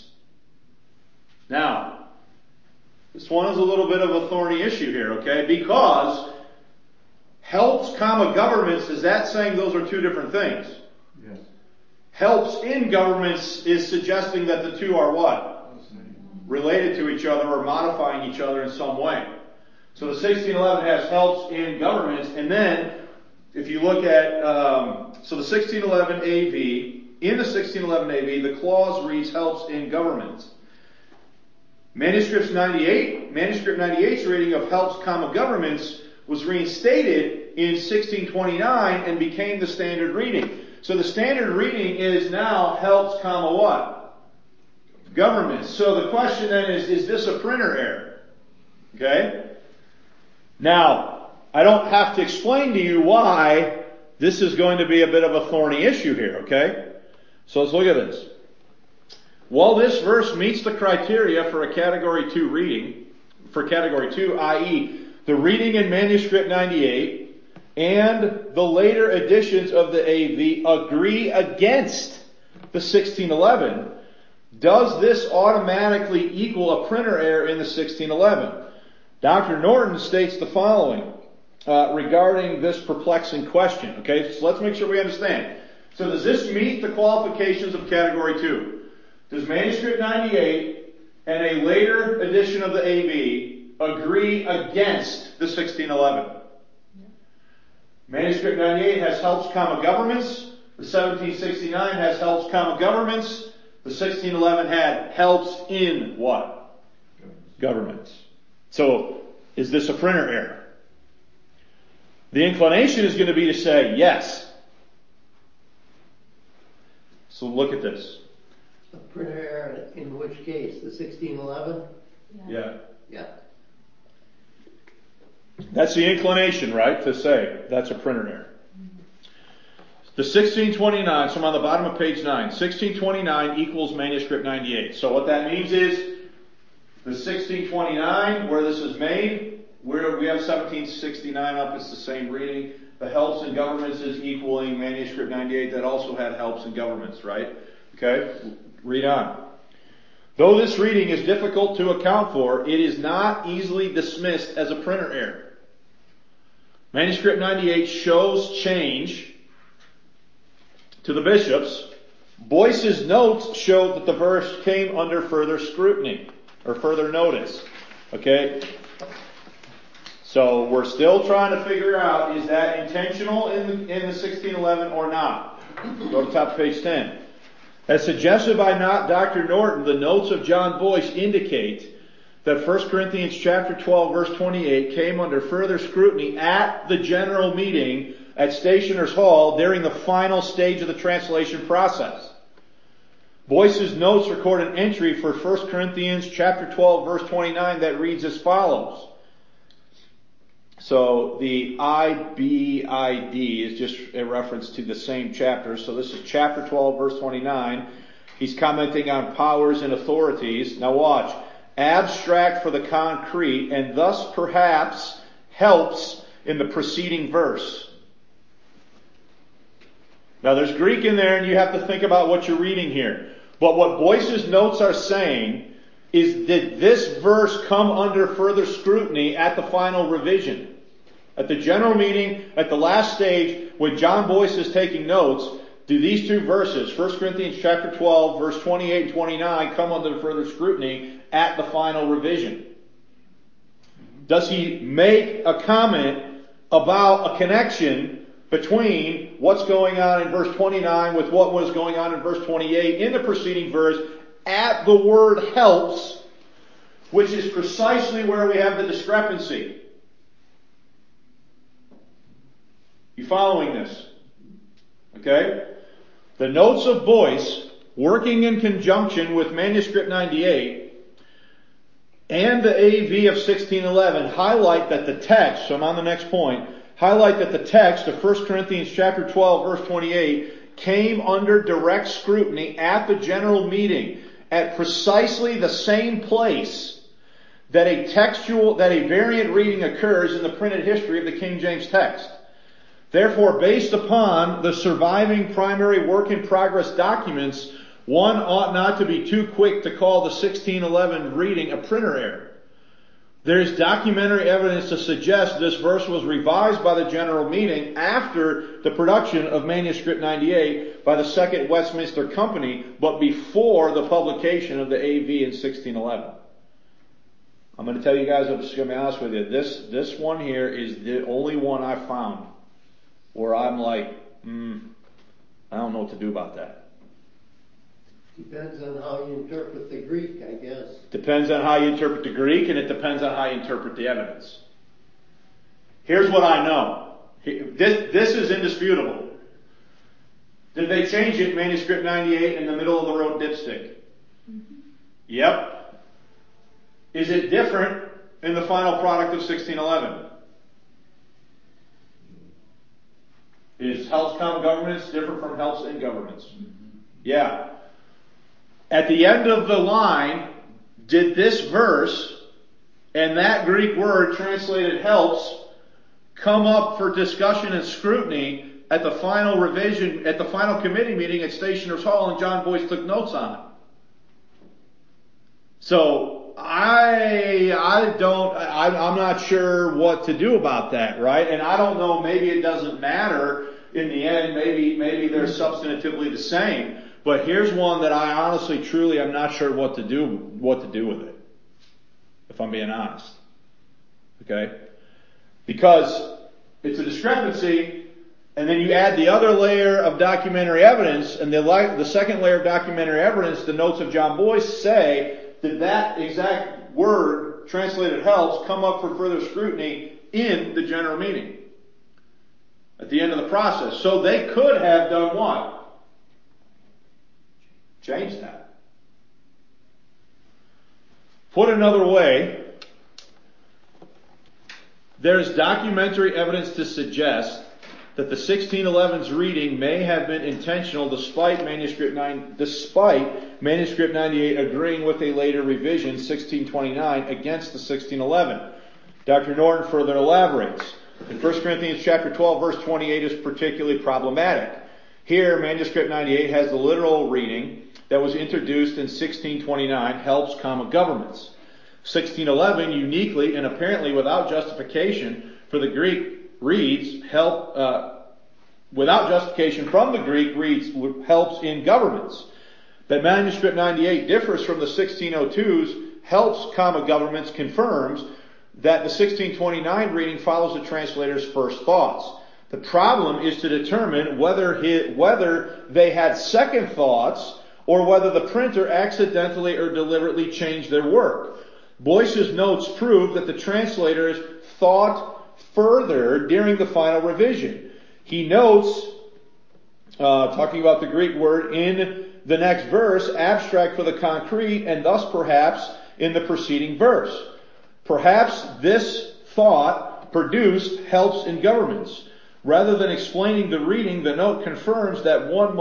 Now, this one is a little bit of a thorny issue here, okay? Because helps, governments, is that saying those are two different things? Yes. Helps in governments is suggesting that the two are what? Related to each other or modifying each other in some way. So the 1611 has helps in governments, and then if you look at, so the 1611 AV, in the 1611 AV, the clause reads helps in governments. Manuscript 98's reading of helps, governments was reinstated in 1629 and became the standard reading. So the standard reading is now helps, what? Governments. So the question then is this a printer error? Okay? Now, I don't have to explain to you why this is going to be a bit of a thorny issue here, okay? So let's look at this. While this verse meets the criteria for a Category 2 reading, for Category 2, i.e., the reading in Manuscript 98 and the later editions of the AV agree against the 1611, does this automatically equal a printer error in the 1611? Dr. Norton states the following regarding this perplexing question. Okay, so let's make sure we understand. So does this meet the qualifications of Category 2? Does Manuscript 98 and a later edition of the AV agree against the 1611? Yeah. Manuscript 98 has helps, governments. The 1769 has helps, governments. The 1611 had helps in what? Governments. So, is this a printer error? The inclination is going to be to say yes. So look at this. A printer error in which case? The 1611? Yeah. Yeah. That's the inclination, right, to say that's a printer error. The 1629, so I'm on the bottom of page 9. 1629 equals manuscript 98. So what that means is the 1629, where this is made, we have 1769 up, it's the same reading. The helps and governments is equaling manuscript 98 that also had helps and governments, right? Okay, read on. Though this reading is difficult to account for, it is not easily dismissed as a printer error. Manuscript 98 shows change to the bishops. Boyce's notes show that the verse came under further scrutiny, or further notice. Okay? So we're still trying to figure out, is that intentional in the 1611 or not? Go to top of page 10. As suggested by Dr. Norton, the notes of John Boyce indicate that 1 Corinthians chapter 12 verse 28 came under further scrutiny at the general meeting at Stationers' Hall during the final stage of the translation process. Boyce's notes record an entry for 1 Corinthians chapter 12 verse 29 that reads as follows. So the IBID is just a reference to the same chapter. So this is chapter 12 verse 29. He's commenting on powers and authorities. Now watch. Abstract for the concrete and thus perhaps helps in the preceding verse. Now there's Greek in there and you have to think about what you're reading here. But what Boyce's notes are saying is that this verse come under further scrutiny at the final revision. At the general meeting, at the last stage, when John Boyce is taking notes, do these two verses, 1 Corinthians chapter 12, verse 28 and 29, come under further scrutiny at the final revision? Does he make a comment about a connection between what's going on in verse 29 with what was going on in verse 28 in the preceding verse at the word helps, which is precisely where we have the discrepancy? You following this? Okay? The notes of Boyce, working in conjunction with manuscript 98 and the AV of 1611, highlight that the text, so I'm on the next point, highlight that the text of 1 Corinthians chapter 12 verse 28 came under direct scrutiny at the general meeting at precisely the same place that a variant reading occurs in the printed history of the King James text. Therefore, based upon the surviving primary work in progress documents, one ought not to be too quick to call the 1611 reading a printer error. There is documentary evidence to suggest this verse was revised by the general meeting after the production of manuscript 98 by the Second Westminster Company, but before the publication of the AV in 1611. I'm going to tell you guys, I'm just going to be honest with you, this one here is the only one I found where I'm like, I don't know what to do about that. Depends on how you interpret the Greek, I guess. Depends on how you interpret the Greek, and it depends on how you interpret the evidence. Here's what I know. This is indisputable. Did they change it, manuscript 98, in the middle of the road dipstick? Mm-hmm. Yep. Is it different in the final product of 1611? Is helps common governments different from helps in governments? Mm-hmm. Yeah. At the end of the line, did this verse and that Greek word translated helps come up for discussion and scrutiny at the final revision, at the final committee meeting at Stationers' Hall, and John Boyce took notes on it? So I'm not sure what to do about that, right? And I don't know, maybe it doesn't matter in the end, maybe they're substantively the same. But here's one that I honestly, truly, I'm not sure what to do with it. If I'm being honest. Okay? Because it's a discrepancy, and then you add the other layer of documentary evidence, and the second layer of documentary evidence, the notes of John Boyce say, did that exact word, translated helps, come up for further scrutiny in the general meeting? At the end of the process. So they could have done what? Change that. Put another way, There is documentary evidence to suggest that the 1611's reading may have been intentional despite Manuscript 98 agreeing with a later revision, 1629, against the 1611. Dr. Norton further elaborates. In 1 Corinthians chapter 12, verse 28 is particularly problematic. Here, Manuscript 98 has the literal reading that was introduced in 1629, helps, governments. 1611, uniquely and apparently without justification for the Greek, reads without justification from the Greek, reads helps in governments. That Manuscript 98 differs from the 1602's helps, governments confirms that the 1629 reading follows the translator's first thoughts. The problem is to determine whether they had second thoughts or whether the printer accidentally or deliberately changed their work. Boyce's notes prove that the translators thought further during the final revision. He notes, talking about the Greek word in the next verse, abstract for the concrete, and thus perhaps in the preceding verse. Perhaps this thought produced helps in governments. Rather than explaining the reading, the note confirms that what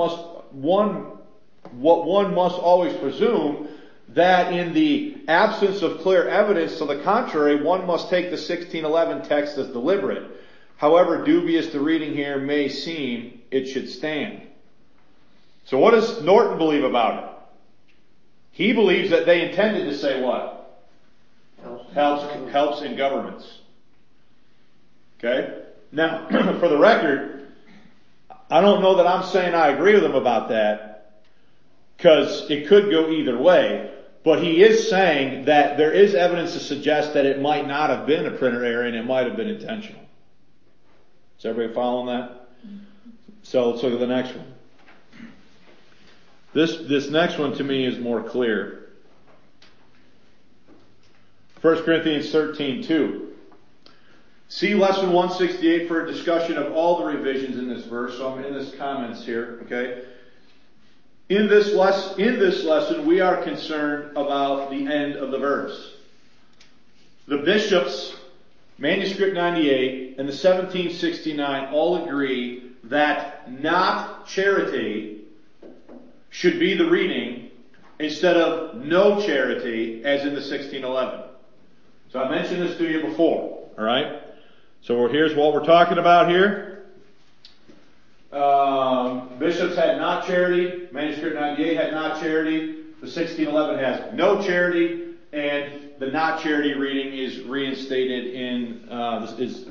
one must always presume, that in the absence of clear evidence to the contrary, one must take the 1611 text as deliberate. However dubious the reading here may seem, it should stand. So what does Norton believe about it? He believes that they intended to say what? Helps in governments. Okay? Now, for the record, I don't know that I'm saying I agree with him about that, because it could go either way. But he is saying that there is evidence to suggest that it might not have been a printer error and it might have been intentional. Is everybody following that? So let's look at the next one. This next one to me is more clear. 1 Corinthians 13:2. See lesson 168 for a discussion of all the revisions in this verse. So I'm in this comments here, okay? In this lesson, we are concerned about the end of the verse. The bishops, Manuscript 98, and the 1769 all agree that not charity should be the reading instead of no charity as in the 1611. So I mentioned this to you before, alright? So here's what we're talking about here. Bishops had not charity. Manuscript 98 had not charity. The 1611 has no charity, and the not charity reading is reinstated in the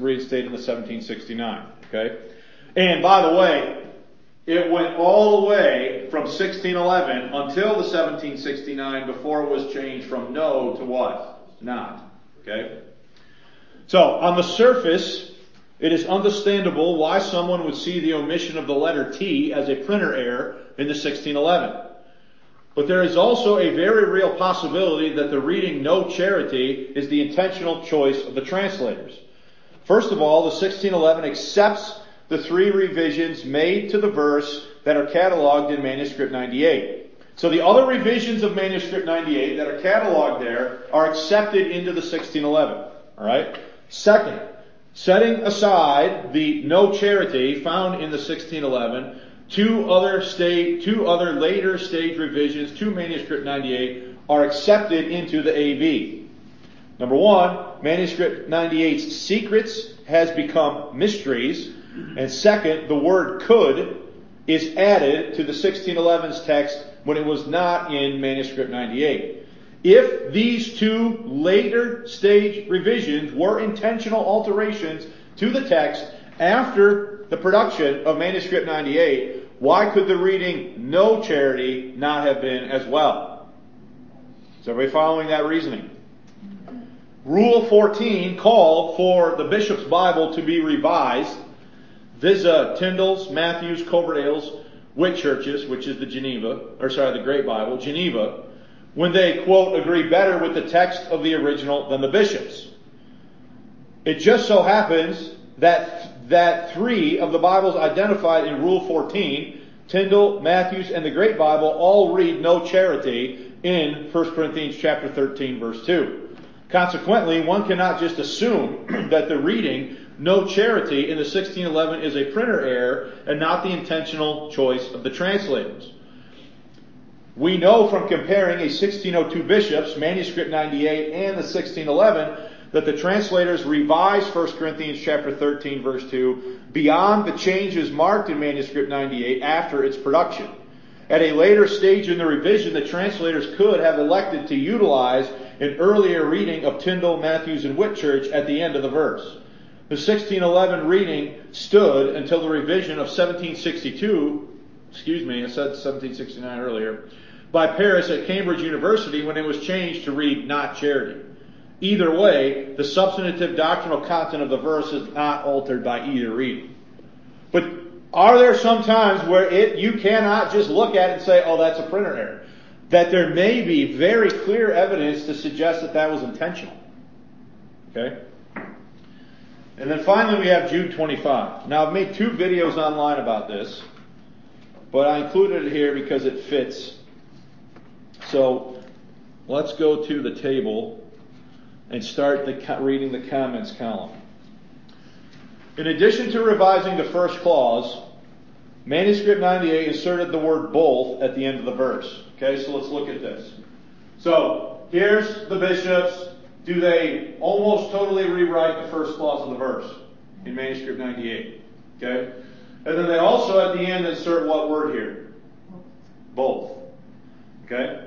1769. Okay, and by the way, it went all the way from 1611 until the 1769 before it was changed from no to what? Not. Okay, so on the surface, it is understandable why someone would see the omission of the letter T as a printer error in the 1611. But there is also a very real possibility that the reading no charity is the intentional choice of the translators. First of all, the 1611 accepts the three revisions made to the verse that are cataloged in Manuscript 98. So the other revisions of Manuscript 98 that are cataloged there are accepted into the 1611. Alright? Second, setting aside the no charity found in the 1611, two other later stage revisions to Manuscript 98 are accepted into the AV. Number one, Manuscript 98's secrets has become mysteries. And second, the word could is added to the 1611's text when it was not in Manuscript 98. If these two later stage revisions were intentional alterations to the text after the production of Manuscript 98, why could the reading no charity not have been as well? Is everybody following that reasoning? Rule 14 called for the Bishop's Bible to be revised. Visa, Tyndale's, Matthews, Coverdale's, Whitchurch's, which is the Great Bible, Geneva, when they, quote, agree better with the text of the original than the bishops. It just so happens that three of the Bibles identified in Rule 14, Tyndale, Matthews, and the Great Bible, all read no charity in 1 Corinthians chapter 13, verse 2. Consequently, one cannot just assume that the reading "no charity" in the 1611 is a printer error and not the intentional choice of the translators. We know from comparing a 1602 Bishop's manuscript 98 and the 1611 that the translators revised 1 Corinthians chapter 13 verse 2 beyond the changes marked in manuscript 98 after its production. At a later stage in the revision, the translators could have elected to utilize an earlier reading of Tyndale, Matthews, and Whitchurch at the end of the verse. The 1611 reading stood until the revision of 1762, I said 1769 earlier, by Paris at Cambridge University when it was changed to read "not charity." Either way, the substantive doctrinal content of the verse is not altered by either reading. But are there some times where you cannot just look at it and say, oh, that's a printer error? That there may be very clear evidence to suggest that that was intentional. Okay? And then finally we have Jude 25. Now I've made 2 videos online about this, but I included it here because it fits. So let's go to the table and start reading the comments column. In addition to revising the first clause, Manuscript 98 inserted the word "both" at the end of the verse. Okay, so let's look at this. So here's the bishops. Do they almost totally rewrite the first clause of the verse in Manuscript 98? Okay? And then they also at the end insert what word here? Both. Okay?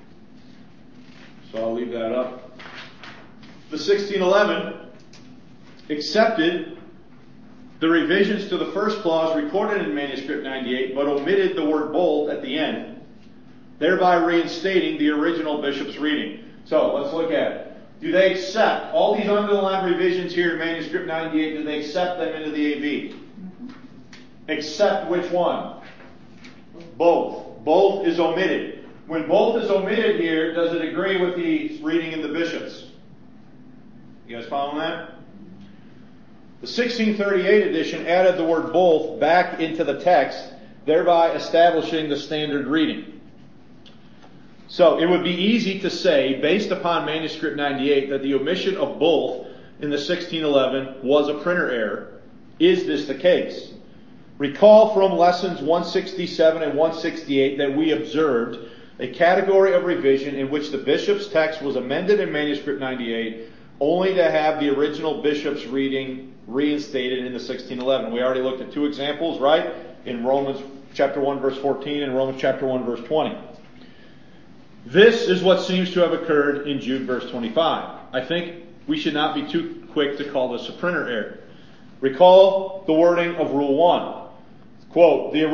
So I'll leave that up. The 1611 accepted the revisions to the first clause recorded in Manuscript 98, but omitted the word "both" at the end, thereby reinstating the original bishop's reading. So let's look at it. Do they accept all these underlined revisions here in Manuscript 98? Do they accept them into the AV? Accept which one? Both. Both is omitted. When both is omitted here, does it agree with the reading in the bishops? You guys following that? The 1638 edition added the word "both" back into the text, thereby establishing the standard reading. So it would be easy to say, based upon Manuscript 98, that the omission of "both" in the 1611 was a printer error. Is this the case? Recall from lessons 167 and 168 that we observed a category of revision in which the bishop's text was amended in Manuscript 98 only to have the original bishop's reading reinstated in the 1611. We already looked at 2 examples, right? In Romans chapter 1 verse 14 and Romans chapter 1 verse 20. This is what seems to have occurred in Jude verse 25. I think we should not be too quick to call this a printer error. Recall the wording of Rule 1. Quote, the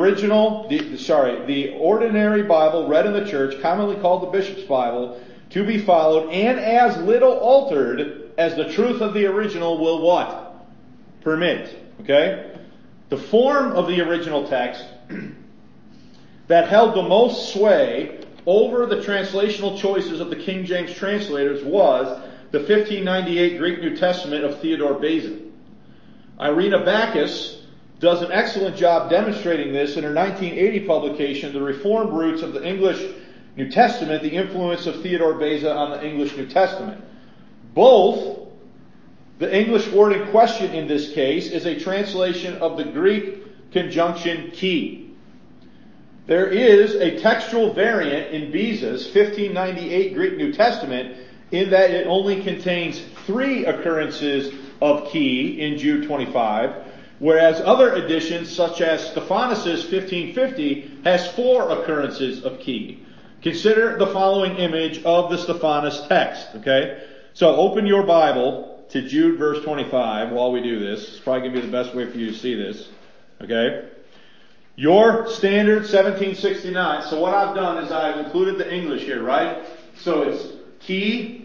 ordinary Bible read in the church, commonly called the bishop's Bible, to be followed and as little altered as the truth of the original will what? Permit. Okay? The form of the original text that held the most sway over the translational choices of the King James translators was the 1598 Greek New Testament of Theodore Beza. Irina Backus does an excellent job demonstrating this in her 1980 publication, The Reformed Roots of the English New Testament, the Influence of Theodore Beza on the English New Testament. Both, the English word in question in this case is a translation of the Greek conjunction "key." There is a textual variant in Beza's 1598 Greek New Testament in that it only contains 3 occurrences of "key" in Jude 25, whereas other editions such as Stephanus' 1550 has 4 occurrences of "key." Consider the following image of the Stephanus text, okay? So open your Bible to Jude verse 25 while we do this. It's probably going to be the best way for you to see this, okay? Your standard 1769. So what I've done is I've included the English here, right? So it's "key."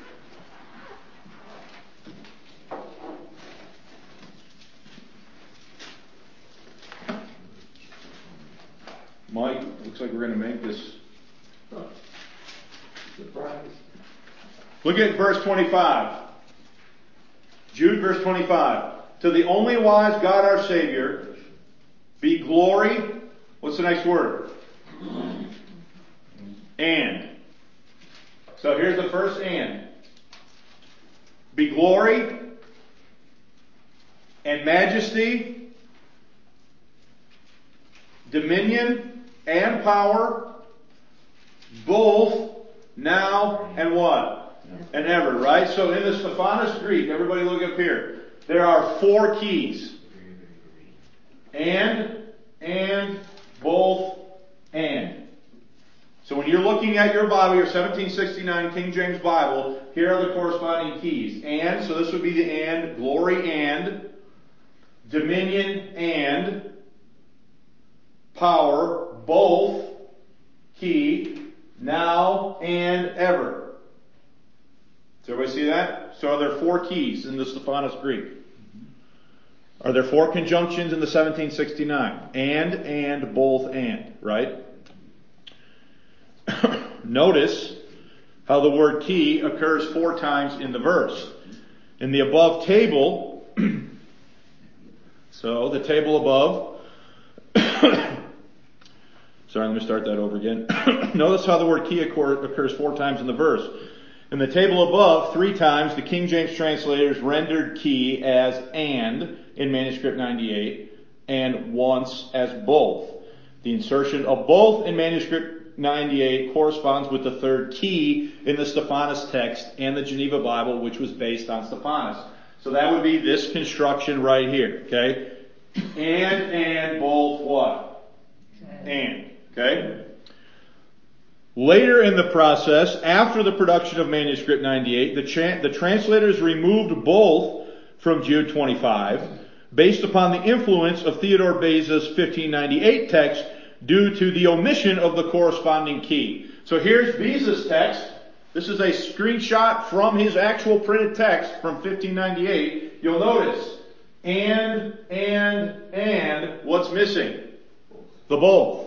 Mike, looks like we're going to make this. Surprise. Look at verse 25. Jude verse 25. To the only wise God our Savior be glory. What's the next word? And. So here's the first "and." be glory and majesty, dominion and power, both now and what? And ever, right? So in the Stephanos Greek, everybody look up here. There are 4 keys. And, both, and. So when you're looking at your Bible, your 1769 King James Bible, here are the corresponding keys. And, so this would be the and, glory and, dominion and, power, both, key, now and ever. Does everybody see that? So are there 4 keys in the Stephanos Greek? Are there 4 conjunctions in the 1769? And, both, and, right? Notice how the word key occurs 4 times in the verse. In the above table, so the table above, sorry, let me start that over again. Notice how the word key occurs 4 times in the verse. In the table above, 3 times, the King James translators rendered key as and in manuscript 98, and once as both. The insertion of both in manuscript 98 corresponds with the 3rd key in the Stephanos text and the Geneva Bible, which was based on Stephanos. So that would be this construction right here, okay? And both what? And, okay? Later in the process, after the production of manuscript 98, the translators removed both from Jude 25, based upon the influence of Theodore Beza's 1598 text due to the omission of the corresponding key. So here's Beza's text. This is a screenshot from his actual printed text from 1598. You'll notice, and, what's missing? The both.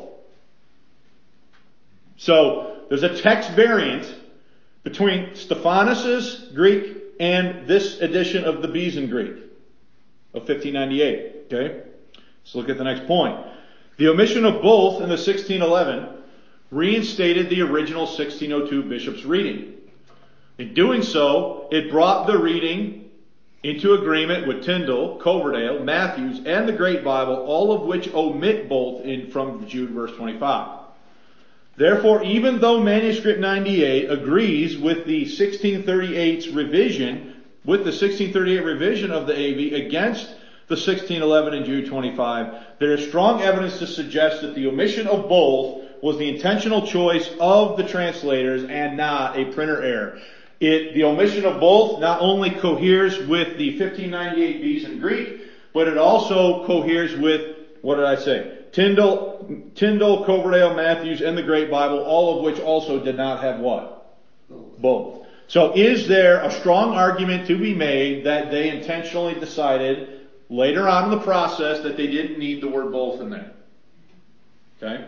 So there's a text variant between Stephanos' Greek and this edition of the Bezan Greek of 1598. Okay? Let's look at the next point. The omission of both in the 1611 reinstated the original 1602 bishop's reading. In doing so, it brought the reading into agreement with Tyndale, Coverdale, Matthews, and the Great Bible, all of which omit both from Jude verse 25. Therefore, even though manuscript 98 agrees with the 1638's revision, of the AV against the 1611 and Jude 25, there is strong evidence to suggest that the omission of both was the intentional choice of the translators and not a printer error. The omission of both not only coheres with the 1598 Bezan Greek, but it also coheres with, what did I say? Tyndale, Coverdale, Matthews, and the Great Bible, all of which also did not have what? Both. So is there a strong argument to be made that they intentionally decided later on in the process that they didn't need the word both in there? Okay?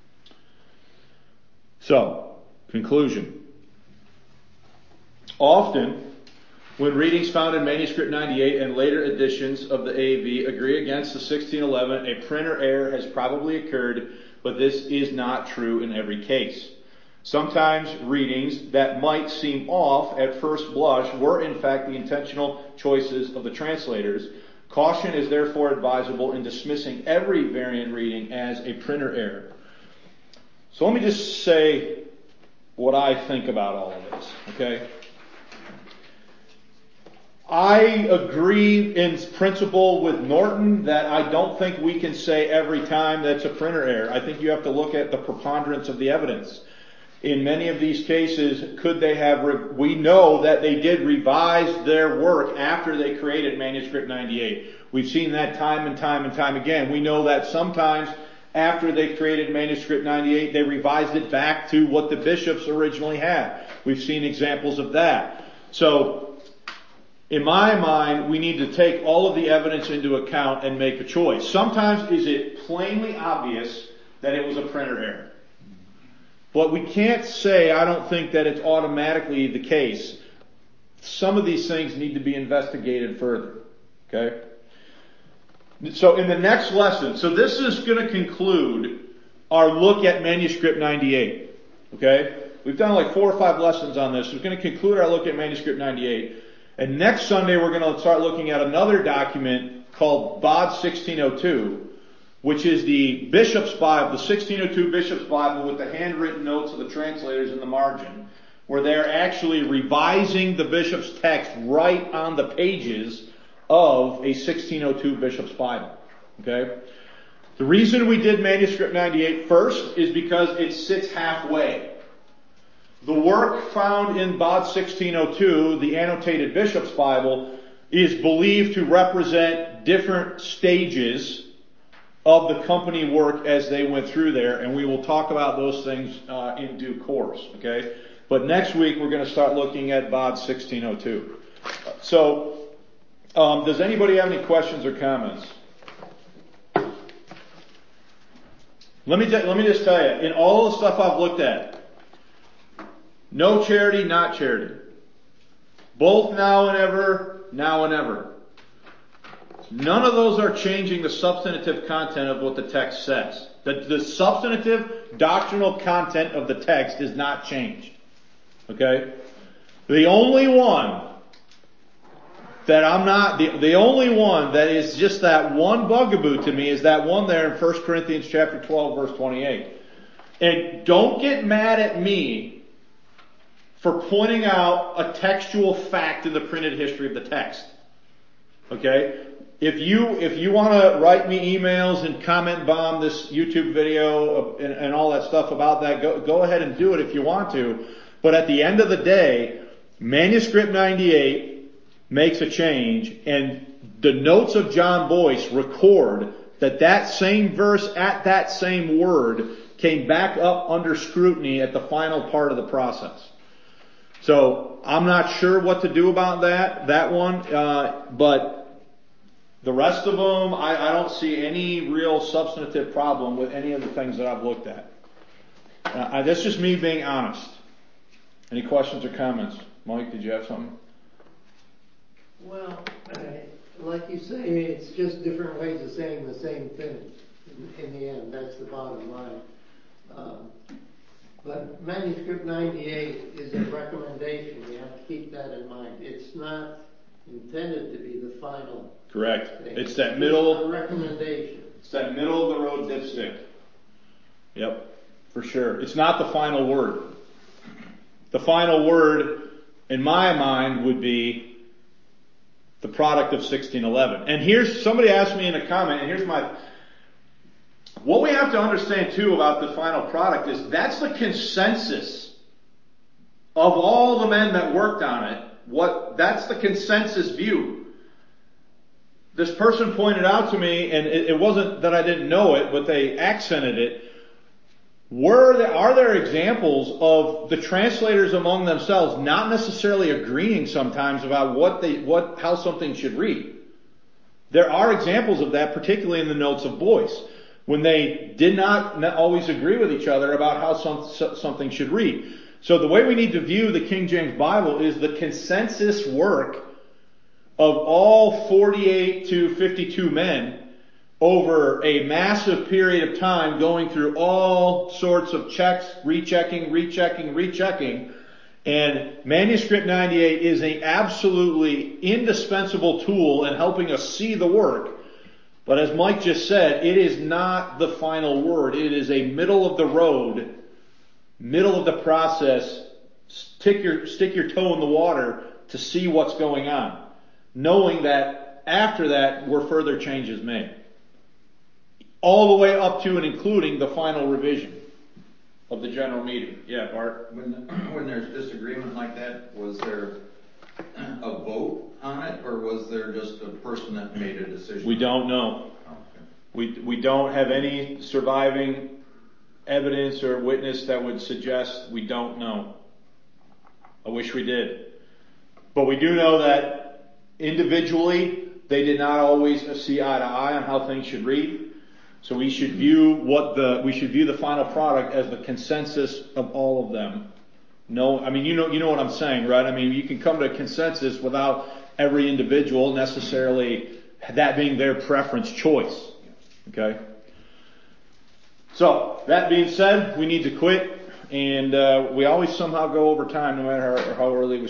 So, conclusion. Often, when readings found in manuscript 98 and later editions of the AV agree against the 1611, a printer error has probably occurred, but this is not true in every case. Sometimes readings that might seem off at first blush were in fact the intentional choices of the translators. Caution is therefore advisable in dismissing every variant reading as a printer error. So let me just say what I think about all of this, okay? I agree in principle with Norton that I don't think we can say every time that's a printer error. I think you have to look at the preponderance of the evidence. In many of these cases, we know that they did revise their work after they created manuscript 98. We've seen that time and time again. We know that sometimes after they created manuscript 98, they revised it back to what the bishops originally had. We've seen examples of that. So, in my mind, we need to take all of the evidence into account and make a choice. Sometimes is it plainly obvious that it was a printer error. But we can't say, I don't think that it's automatically the case. Some of these things need to be investigated further. Okay? So in the next lesson, so this is going to conclude our look at manuscript 98. Okay? We've done like 4 or 5 lessons on this. We're going to conclude our look at manuscript 98. And next Sunday we're going to start looking at another document called BOD 1602, which is the Bishop's Bible, the 1602 Bishop's Bible with the handwritten notes of the translators in the margin, where they're actually revising the Bishop's text right on the pages of a 1602 Bishop's Bible. Okay? The reason we did Manuscript 98 first is because it sits halfway. The work found in BOD 1602, the annotated Bishop's Bible, is believed to represent different stages of the company work as they went through there, and we will talk about those things in due course. Okay? But next week we're going to start looking at BOD 1602. So, does anybody have any questions or comments? Let me just tell you, in all the stuff I've looked at, no charity, not charity. Both now and ever, now and ever. None of those are changing the substantive content of what the text says. The substantive doctrinal content of the text is not changed. Okay? The only one the only one that is just that one bugaboo to me is that one there in 1 Corinthians chapter 12 verse 28. And don't get mad at me for pointing out a textual fact in the printed history of the text. Okay? If you want to write me emails and comment bomb this YouTube video and all that stuff about that, go ahead and do it if you want to. But at the end of the day, Manuscript 98 makes a change, and the notes of John Boyce record that same verse at that same word came back up under scrutiny at the final part of the process. So I'm not sure what to do about that one, but the rest of them, I don't see any real substantive problem with any of the things that I've looked at. That's just me being honest. Any questions or comments? Mike, did you have something? Well, like you say, it's just different ways of saying the same thing. In the end, that's the bottom line. But Manuscript 98 is a recommendation. You have to keep that in mind. It's not intended to be the final. Correct. thing. It's that middle. A recommendation. It's that middle of the road dipstick. Yep, for sure. It's not the final word. The final word, in my mind, would be the product of 1611. And somebody asked me in a comment, and what we have to understand too about the final product is that's the consensus of all the men that worked on it. That's the consensus view. This person pointed out to me, and it wasn't that I didn't know it, but they accented it. Are there examples of the translators among themselves not necessarily agreeing sometimes about how something should read? There are examples of that, particularly in the notes of Boyce, when they did not always agree with each other about how something should read. So the way we need to view the King James Bible is the consensus work of all 48 to 52 men over a massive period of time, going through all sorts of checks, rechecking. And Manuscript 98 is an absolutely indispensable tool in helping us see the work. But as Mike just said, it is not the final word. It is a middle of the road, middle of the process, stick your toe in the water to see what's going on, knowing that after that were further changes made. All the way up to and including the final revision of the general meeting. Yeah, Bart? When there's disagreement like that, was there a vote on it, or was there just a person that made a decision? We don't know. Okay. We don't have any surviving evidence or witness that would suggest we don't know. I wish we did. But we do know that individually they did not always see eye to eye on how things should read. So we should view the final product as the consensus of all of them. No, I mean, you know what I'm saying, right? I mean, you can come to a consensus without every individual necessarily that being their preference choice. Okay? So, that being said, we need to quit, and we always somehow go over time no matter how early we